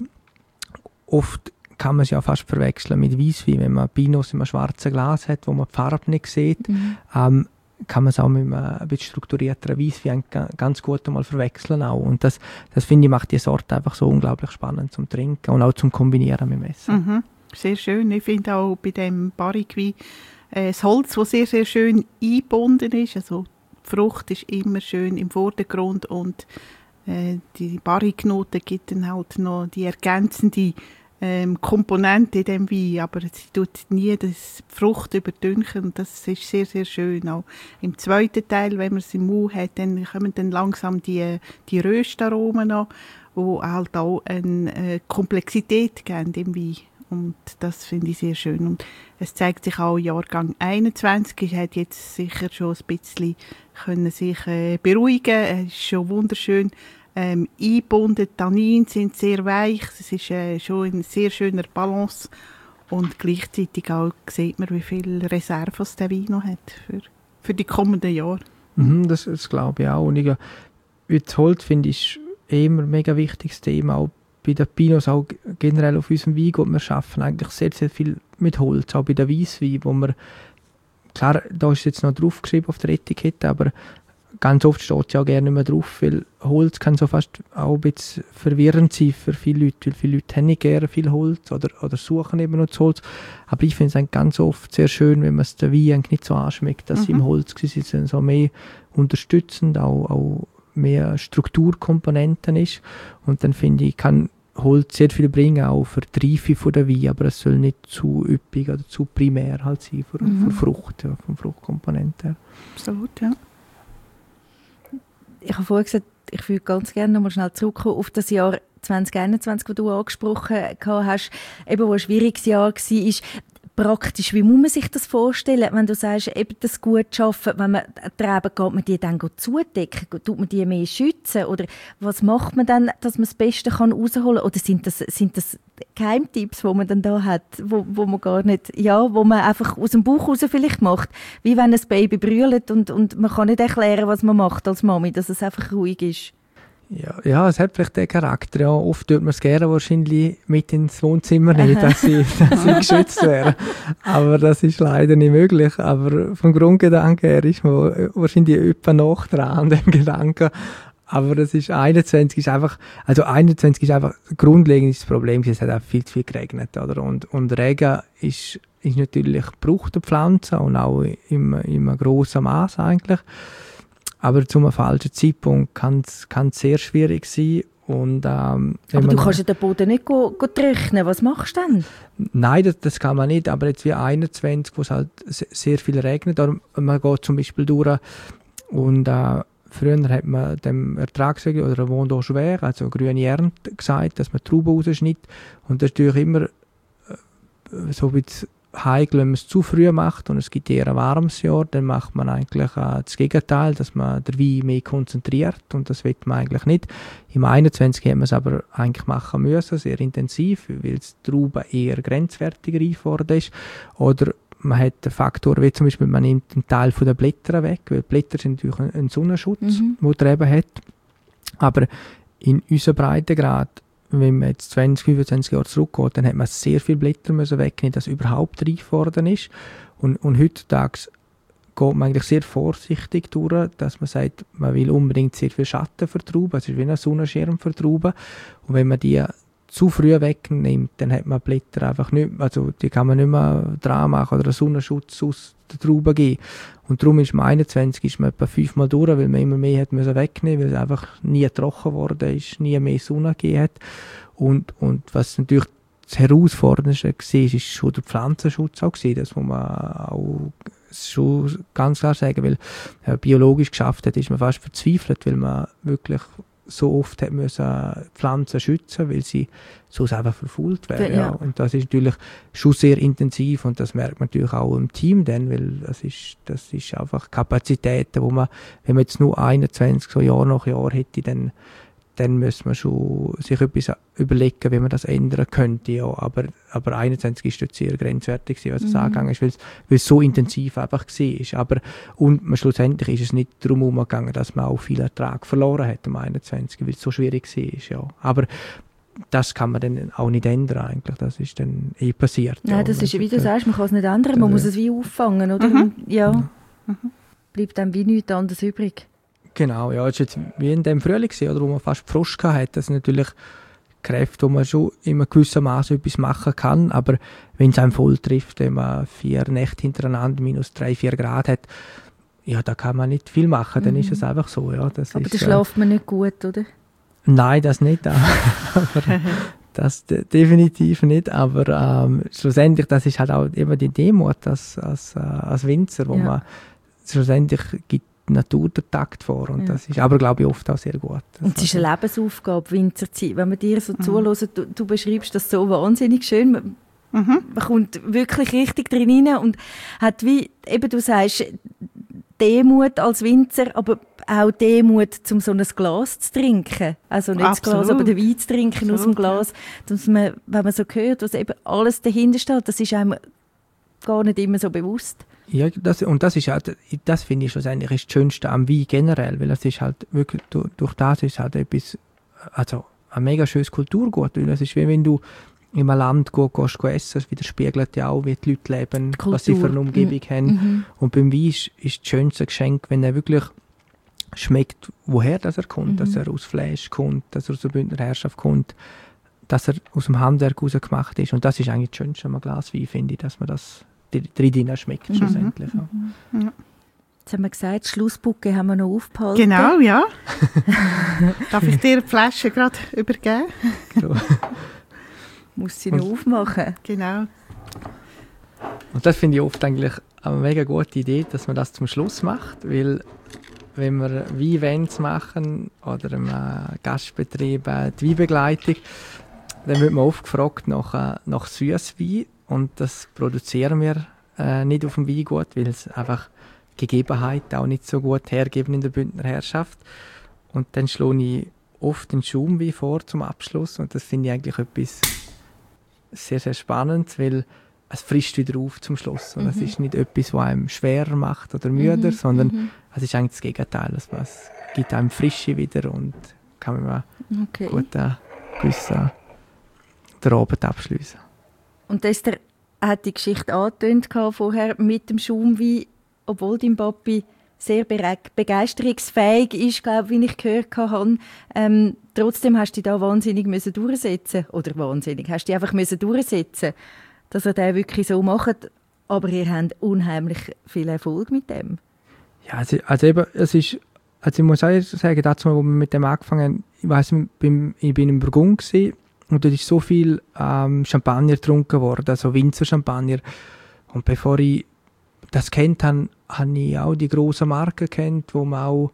oft kann man es ja fast verwechseln mit Weisswein, wenn man Pinots in einem schwarzen Glas hat, wo man die Farbe nicht sieht, mhm. ähm, kann man es auch mit einem ein bisschen strukturierteren Weisswein ganz gut einmal verwechseln auch. Und das, das finde ich, macht die Sorte einfach so unglaublich spannend zum Trinken und auch zum Kombinieren mit dem Essen. Mhm. Sehr schön. Ich finde auch bei dem Barrique äh, das Holz, das sehr, sehr schön eingebunden ist. Also die Frucht ist immer schön im Vordergrund und äh, die Barrique-Note gibt dann halt noch die ergänzende ähm, Komponente in dem Wein, aber sie tut nie die Frucht überdünken und das ist sehr, sehr schön. Auch im zweiten Teil, wenn man es im Mund hat, dann kommen dann langsam die, die Röstaromen noch, die halt auch eine äh, Komplexität geben im Wein. Und das finde ich sehr schön. Und es zeigt sich auch, Jahrgang einundzwanzig, er hat jetzt sicher schon ein bisschen können sich äh, beruhigen. Er ist schon wunderschön ähm, eingebunden. Die Tanninen sind sehr weich. Es ist äh, schon in sehr schöner Balance. Und gleichzeitig auch sieht man, wie viel Reserves der Wein noch hat für, für die kommenden Jahre. Mhm, das, das glaube ich auch. Und ich, das Holz finde ich immer ein mega wichtiges Thema. Auch bei den Pinots, auch generell auf unserem Weingut, wir arbeiten eigentlich sehr, sehr viel mit Holz. Auch bei den Weisswein, wo wir, klar, da ist jetzt noch drauf geschrieben auf der Etikette, aber ganz oft steht es ja auch gerne nicht mehr drauf, weil Holz kann so fast auch ein bisschen verwirrend sein für viele Leute, weil viele Leute haben nicht gerne viel Holz oder, oder suchen eben noch das Holz. Aber ich finde es eigentlich ganz oft sehr schön, wenn man es den Wein eigentlich nicht so anschmeckt, dass mhm. sie im Holz sind, so mehr unterstützend, auch, auch mehr Strukturkomponenten ist. Und dann finde ich, kann Holz sehr viel bringen, auch für die Reife von der Wein, aber es soll nicht zu üppig oder zu primär halt sein für, mhm. für Frucht, ja, von Fruchtkomponenten. Absolut, ja. Ich habe vorhin gesagt, ich würde ganz gerne noch mal schnell zurückkommen auf das Jahr zwanzig einundzwanzig, das du angesprochen hast, eben, wo ein schwieriges Jahr war. Praktisch, wie muss man sich das vorstellen, wenn du sagst, eben das gut schaffen, wenn man die Reben geht, man die dann zudecken, tut man die mehr schützen oder was macht man dann, dass man das Beste kann rausholen kann? Oder sind das, sind das Geheimtipps, die man dann da hat, wo, wo man gar nicht, ja, wo man einfach aus dem Bauch raus vielleicht macht, wie wenn ein Baby brüllt und, und man kann nicht erklären, was man macht als Mami, dass es einfach ruhig ist. Ja, ja, es hat vielleicht den Charakter. Ja. Oft tut man es gerne wahrscheinlich mit ins Wohnzimmer nehmen, dass sie, dass sie geschützt werden. Aber das ist leider nicht möglich. Aber vom Grundgedanken her ist man wahrscheinlich etwa noch dran an dem Gedanken. Aber das ist einundzwanzig ist einfach, also einundzwanzig ist einfach ein grundlegendes Problem. Es hat auch viel zu viel geregnet, oder? Und, und Regen ist, ist natürlich braucht die Pflanze und auch im, im grossen Maß eigentlich. Aber zu einem falschen Zeitpunkt kann es sehr schwierig sein. Und, ähm, aber du kannst ja den Boden nicht go, go trocknen. Was machst du denn? Nein, das, das kann man nicht. Aber jetzt wie einundzwanzig, wo es halt sehr viel regnet, oder man geht zum Beispiel durch und äh, früher hat man dem Ertragsregel oder Vendange schwer, also grüne Ernte gesagt, dass man Trauben rausschneidet. Und das ist natürlich immer äh, so ein bisschen heikel, wenn man es zu früh macht und es gibt eher ein warmes Jahr, dann macht man eigentlich äh, das Gegenteil, dass man den Wein mehr konzentriert und das will man eigentlich nicht. Im einundzwanzig haben wir es aber eigentlich machen müssen, sehr intensiv, weil die Traube eher grenzwertig reif geworden ist. Oder man hat den Faktor, wie zum Beispiel, man nimmt einen Teil von den Blättern weg, weil die Blätter sind natürlich ein Sonnenschutz, mhm. den der eben hat. Aber in unserem Breitengrad, wenn man jetzt zwanzig, fünfundzwanzig Jahre zurückgeht, dann hat man sehr viele Blätter müssen wegnehmen, dass überhaupt reif geworden ist. Und, und heutzutage geht man eigentlich sehr vorsichtig durch, dass man sagt, man will unbedingt sehr viel Schatten für Trauben, es ist wie ein Sonnenschirm für Trauben. Und wenn man die zu früh wegnimmt, dann hat man Blätter einfach nicht, also die kann man nicht mehr dran machen oder einen Sonnenschutz aus der Traube geben. Und darum ist man einundzwanzig ist man etwa fünfmal durch, weil man immer mehr hat müssen wegnehmen, weil es einfach nie trocken geworden ist, nie mehr Sonne gegeben hat. Und, und was natürlich das Herausfordernde war, ist schon der Pflanzenschutz auch gewesen. Das muss man auch schon ganz klar sagen, weil äh, biologisch geschafft hat, ist man fast verzweifelt, weil man wirklich so oft hat müssen Pflanzen schützen, weil sie sonst einfach verfault werden. Ja. Ja. Und das ist natürlich schon sehr intensiv und das merkt man natürlich auch im Team dann, weil das ist, das ist einfach Kapazitäten, wo man, wenn man jetzt nur einundzwanzig so Jahr nach Jahr hätte, dann, dann müsste man schon sich etwas überlegen, wie man das ändern könnte. Ja. Aber, aber einundzwanzig ist dort sehr grenzwertig, was das mhm. angegangen ist, weil es, weil es so intensiv einfach war. Aber und man, schlussendlich ist es nicht darum herumgegangen, dass man auch viel Ertrag verloren hat am einundzwanzig, weil es so schwierig war. Ja. Aber das kann man dann auch nicht ändern eigentlich. Das ist dann eh passiert. Nein, ja. das ist, wie du sagst, man kann es nicht ändern, man muss es wie auffangen, oder? Mhm. Ja, mhm. bleibt dann wie nichts anderes übrig. Genau, ja, es war jetzt wie in dem Frühling, oder, wo man fast Frost hatte. Das sind natürlich Kräfte, wo man schon in einem gewissen Maß etwas machen kann, aber wenn es einem voll trifft, wenn man vier Nächte hintereinander minus drei, vier Grad hat, ja, da kann man nicht viel machen, dann mhm. ist es einfach so. Ja, das aber ist, da schläft man nicht gut, oder? Nein, das nicht. aber das de- definitiv nicht, aber ähm, schlussendlich, das ist halt auch immer die Demut als, als, äh, als Winzer, wo ja. man schlussendlich gibt die Natur den Takt vor. Und ja. das ist aber, glaube ich, oft auch sehr gut. Das und es ist eine Lebensaufgabe, Winzerzeit. Wenn man dir so mhm. zuhört, du, du beschreibst das so wahnsinnig schön. Man, mhm. man kommt wirklich richtig drin rein und hat wie, eben du sagst, Demut als Winzer, aber auch Demut, um so ein Glas zu trinken. Also nicht Absolut. das Glas, aber den Wein zu trinken Absolut, aus dem Glas. Dass man, wenn man so hört, was eben alles dahinter steht, das ist einem gar nicht immer so bewusst. Ja, das, und das ist halt, das finde ich schlussendlich das Schönste am Wein generell, weil das ist halt wirklich, durch, durch das ist halt etwas, also ein mega schönes Kulturgut, weil das ist wie wenn du in einem Land gut gehst, gehst essen, das widerspiegelt ja auch, wie die Leute leben, Kultur. Was sie für eine Umgebung mhm. haben. Mhm. Und beim Wein ist, ist das schönste Geschenk, wenn er wirklich schmeckt, woher das er kommt, mhm. dass er aus Fleisch kommt, dass er aus der Bündner Herrschaft kommt, dass er aus dem Handwerk rausgemacht ist. Und das ist eigentlich das Schönste am Glas Wein, finde ich, dass man das drin schmeckt, mhm. schlussendlich. Ja. Mhm. Jetzt haben wir gesagt, Schlussbucke haben wir noch aufgehalten. Genau, ja. Darf ich dir die Flasche gerade übergeben? So. Muss sie noch aufmachen. Genau. Und das finde ich oft eigentlich eine mega gute Idee, dass man das zum Schluss macht, weil wenn wir Wein-Events machen oder im Gastbetrieb die Weinbegleitung, dann wird man oft gefragt nach, nach Süßwein. Und das produzieren wir äh, nicht auf dem Weingut, weil es einfach Gegebenheiten auch nicht so gut hergeben in der Bündner Herrschaft. Und dann schlage ich oft den Schaumwein vor zum Abschluss. Und das finde ich eigentlich etwas sehr, sehr Spannendes, weil es frischt wieder auf zum Schluss. Und es mhm. ist nicht etwas, was einem schwerer macht oder müder, mhm. sondern mhm. es ist eigentlich das Gegenteil. Es gibt einem Frische wieder und kann man okay. gut äh, gewissen den Abend abschliessen. Und Esther hat die Geschichte angetönt vorher mit dem Schaumwein, obwohl dein Papi sehr begeisterungsfähig ist, glaube ich, wie ich gehört habe. Ähm, trotzdem hast du dich da wahnsinnig müssen durchsetzen oder wahnsinnig, hast du dich einfach müssen durchsetzen, dass er das wirklich so macht. Aber ihr habt unheimlich viel Erfolg mit dem. Ja, also, also eben, es ist, also ich muss auch sagen, dazu, als wir mit dem angefangen haben, ich weiss, ich bin im Burgund gewesen, und dort ist so viel ähm, Champagner getrunken worden, also Winzer-Champagner. Und bevor ich das kennt habe, habe ich auch die grossen Marken kennt, wo man auch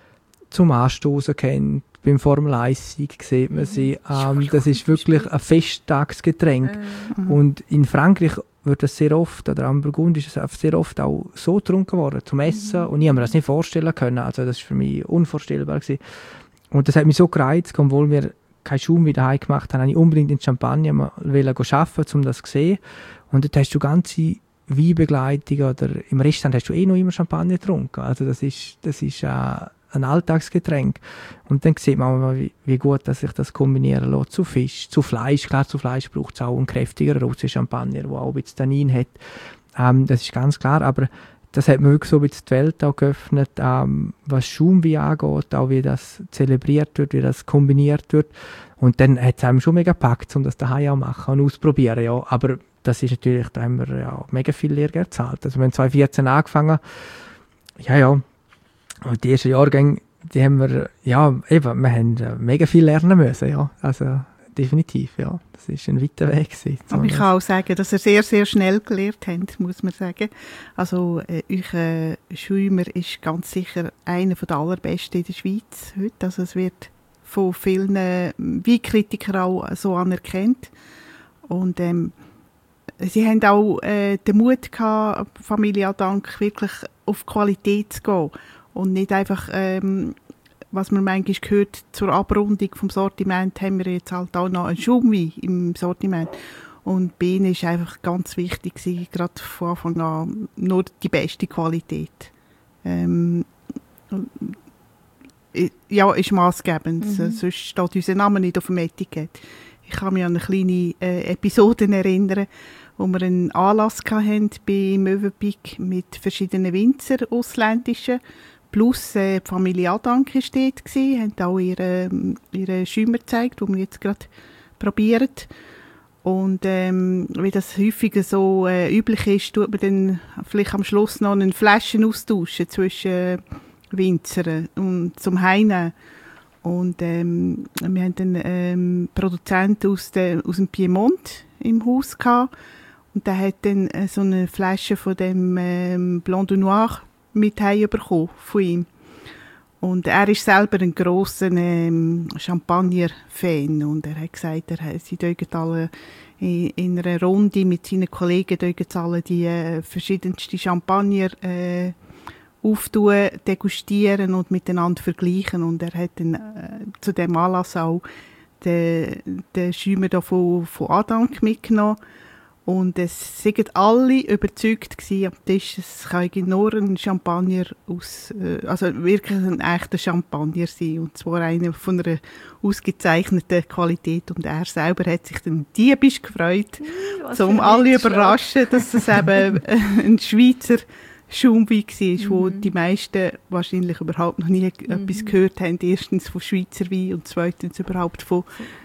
zum Anstoßen kennt. Beim Formel eins Sieg sieht man sie. Ähm, das ist wirklich ein Festtagsgetränk. Mhm. Und in Frankreich wird das sehr oft, oder am Burgund ist es sehr oft auch so getrunken worden, zum Essen. Mhm. Und ich habe mir das nicht vorstellen können. Also das war für mich unvorstellbar gewesen. Und das hat mich so gereizt, obwohl wir keinen Schaum wieder heim gemacht haben, habe ich unbedingt in Champagner mal arbeiten, um das zu sehen. Und dort hast du ganze Weinbegleitungen oder im Restaurant hast du eh noch immer Champagner getrunken. Also das ist, das ist äh, ein Alltagsgetränk. Und dann sieht man mal, wie, wie gut dass sich das kombinieren lässt zu Fisch, zu Fleisch. Klar, zu Fleisch braucht es auch einen kräftigeren roten Champagner, der auch ein bisschen Tannin hat. Ähm, das ist ganz klar, aber das hat mir wirklich so ein bisschen die Welt auch geöffnet, ähm, was Schaumwein angeht, auch wie das zelebriert wird, wie das kombiniert wird. Und dann hat es einem schon mega gepackt, um das daheim auch machen und ausprobieren. Ja. Aber das ist natürlich, da haben wir ja mega viel Lehrgeld gezahlt. Also wir haben zwanzig vierzehn angefangen. Ja, ja. Und die ersten Jahrgänge, die haben wir, ja, eben, wir haben mega viel lernen müssen, ja. Also definitiv, ja. Das war ein weiter Weg gewesen. Aber ich kann auch sagen, dass ihr sehr, sehr schnell gelernt habt, muss man sagen. Also, äh, euer Schäumer ist ganz sicher einer der allerbesten in der Schweiz heute. Also, es wird von vielen Weinkritikern auch so anerkannt. Und, ähm, sie haben auch äh, den Mut gehabt, Familie Adank wirklich auf Qualität zu gehen. Und nicht einfach, ähm, was man manchmal gehört, zur Abrundung vom Sortiment haben wir jetzt halt auch noch einen Schaumwein im Sortiment. Und bei ihnen war einfach ganz wichtig, gerade von Anfang an nur die beste Qualität. Ähm, ja, ist maßgebend. Mhm. Sonst steht unser Name nicht auf dem Etikett. Ich kann mich an eine kleine äh, Episode erinnern, wo wir einen Anlass hatten bei Mövenpick mit verschiedenen Winzer, ausländischen, plus äh, die Familie Adank war dort, haben auch ihre, ihre Schäumer gezeigt, die wir jetzt gerade probieren. Und ähm, wie das häufig so äh, üblich ist, tut man dann vielleicht am Schluss noch einen Flaschen austauschen zwischen äh, Winzern und zum Heimnehmen. Und ähm, wir hatten einen ähm, Produzenten aus, de, aus dem Piemont im Haus gehabt. Und der hat dann äh, so eine Flasche von dem ähm, Blanc de Noir mit heimbekommen von ihm. Und er ist selber ein grosser ähm, Champagner-Fan. Und er hat gesagt, er, sie dürfen alle in, in einer Runde mit seinen Kollegen dürfen alle die äh, verschiedensten Champagner äh, auftun, degustieren und miteinander vergleichen. Und er hat dann äh, zu dem Anlass auch den, den Schäumer da von, von Adank mitgenommen. Und es sind alle überzeugt gewesen am Tisch, es kann nur ein Champagner aus, äh, also wirklich ein echter Champagner sein. Und zwar einer von einer ausgezeichneten Qualität. Und er selber hat sich dann diebisch gefreut, Was um alle zu überraschen, dass es eben ein Schweizer Schaumwein war, wo mhm. die meisten wahrscheinlich überhaupt noch nie mhm. etwas gehört haben. Erstens von Schweizer Wein und zweitens überhaupt von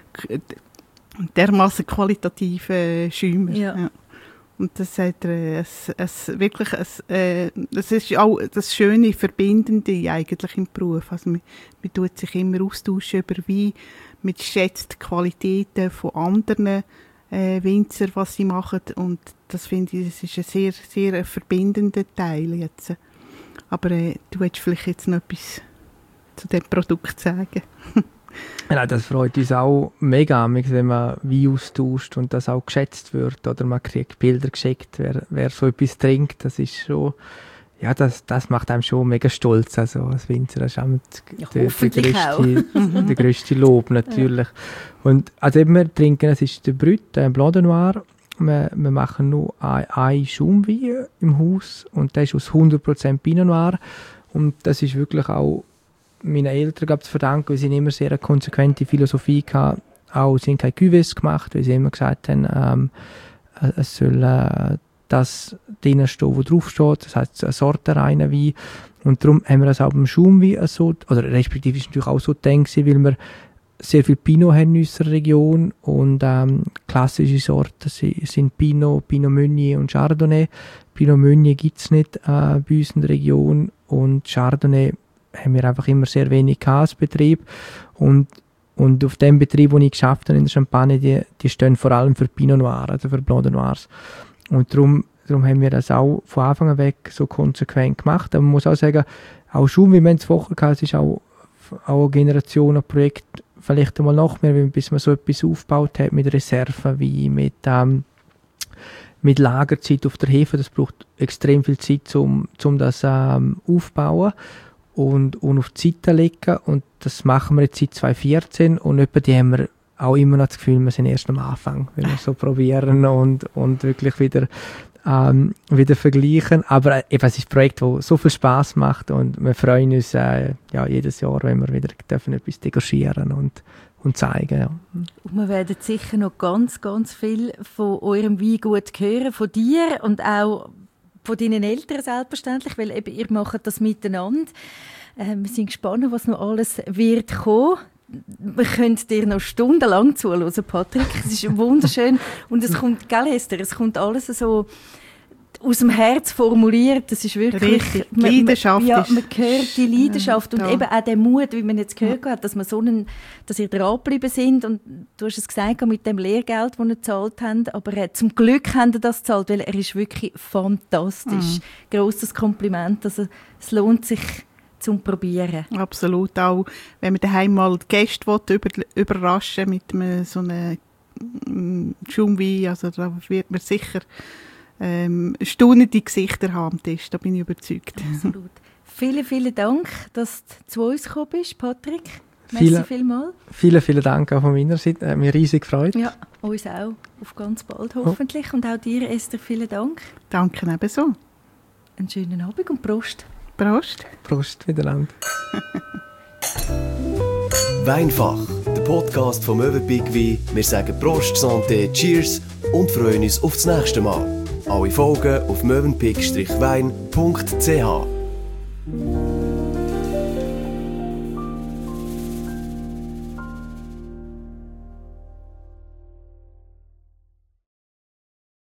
dermassen qualitativen Schäumer. Ja. Ja. Und das hat äh, es, es wirklich, es, äh, das ist auch das schöne Verbindende eigentlich im Beruf. Also man, man tut sich immer austauschen über Wein, man schätzt die Qualitäten von anderen äh, Winzer, was sie machen, und das finde ich, das ist ein sehr, sehr verbindender Teil jetzt. Aber äh, du willst vielleicht jetzt noch etwas zu dem Produkt sagen? Ja, das freut uns auch mega, wenn man Wein austauscht und das auch geschätzt wird. Oder man kriegt Bilder geschickt, wer, wer so etwas trinkt. Das ist schon, ja, das, das macht einem schon mega stolz. Also als Winzer ist auch ja, der, der, grösste, der grösste Lob natürlich. Ja. Und also eben, wir trinken, es ist der Brut, ein Blanc de Noir. Wir, wir machen nur einen Schaumwein im Haus und der ist aus hundert Prozent Pinot Noir. Und das ist wirklich auch meinen Eltern zu verdanken, weil sie immer sehr eine konsequente Philosophie hatten. Auch sie haben keine Cuvées gemacht, weil sie immer gesagt haben, ähm, es soll äh, das drin stehen, was draufsteht, das heisst eine Sorte reiner Wein. Und darum haben wir das auch beim Schaumwein so, oder respektive ist es natürlich auch so gedacht, weil wir sehr viel Pinot haben in unserer Region und ähm, klassische Sorten sind Pinot, Pinot Meunier und Chardonnay. Pinot Meunier gibt es nicht äh, bei uns in der Region und Chardonnay haben wir einfach immer sehr wenig als Betrieb. Und, und auf dem Betrieb, den ich geschafft habe in der Champagne, die, die stehen vor allem für Pinot Noir, also für Blanc de Noirs. Und darum, darum haben wir das auch von Anfang an weg so konsequent gemacht. Aber man muss auch sagen, auch schon, wie wir es vorher hatten, es ist auch, auch eine Generation, ein Projekt, vielleicht einmal noch mehr, bis man so etwas aufgebaut hat mit Reserven, wie mit, ähm, mit Lagerzeit auf der Hefe. Das braucht extrem viel Zeit, um, um das ähm, aufzubauen. Und, und auf die Seite legen. Und das machen wir jetzt seit zwanzig vierzehn. Und etwa die haben wir auch immer noch das Gefühl, wir sind erst am Anfang, wenn wir so probieren und, und wirklich wieder, ähm, wieder vergleichen. Aber eben, es ist ein Projekt, das so viel Spass macht und wir freuen uns äh, ja, jedes Jahr, wenn wir wieder dürfen etwas degustieren und, und zeigen. Ja. Und wir werden sicher noch ganz, ganz viel von eurem Weingut hören, von dir und auch von deinen Eltern selbstverständlich, weil eben ihr macht das miteinander. Äh, wir sind gespannt, was noch alles wird kommen. Wir können dir noch stundenlang zuhören, Patrick. Es ist wunderschön und es kommt, gell Esther, es kommt alles so aus dem Herz formuliert. Das ist wirklich richtig. Man, Leidenschaft. Ja, man hört die Leidenschaft ja, und eben auch den Mut, wie man jetzt gehört hat, dass man so einen, dass ihr dranbleiben sind. Und du hast es gesagt, mit dem Lehrgeld, das ihr gezahlt habt, aber äh, zum Glück habt ihr das gezahlt, weil er ist wirklich fantastisch. Mhm. Grosses Kompliment. Also es lohnt sich zum Probieren. Absolut, auch wenn man daheim mal die Gäste über, überraschen mit einem, so einem Schaumwein, also da wird man sicher ähm, staunende Gesichter haben am Tisch, da bin ich überzeugt. Absolut. Vielen, vielen Dank, dass du zu uns gekommen bist, Patrick. Merci Viele, vielmals. Vielen, vielen Dank auch von meiner Seite. Hat mich riesig gefreut. Ja, uns auch. Auf ganz bald hoffentlich. Oh. Und auch dir, Esther, vielen Dank. Danke ebenso. Einen schönen Abend und Prost. Prost. Prost miteinander. Weinfach, der Podcast vom Mövenpick Wein. Wir sagen Prost, Santé, Cheers und freuen uns auf das nächste Mal. Alle Folgen auf mövenpick Strich wein Punkt c h.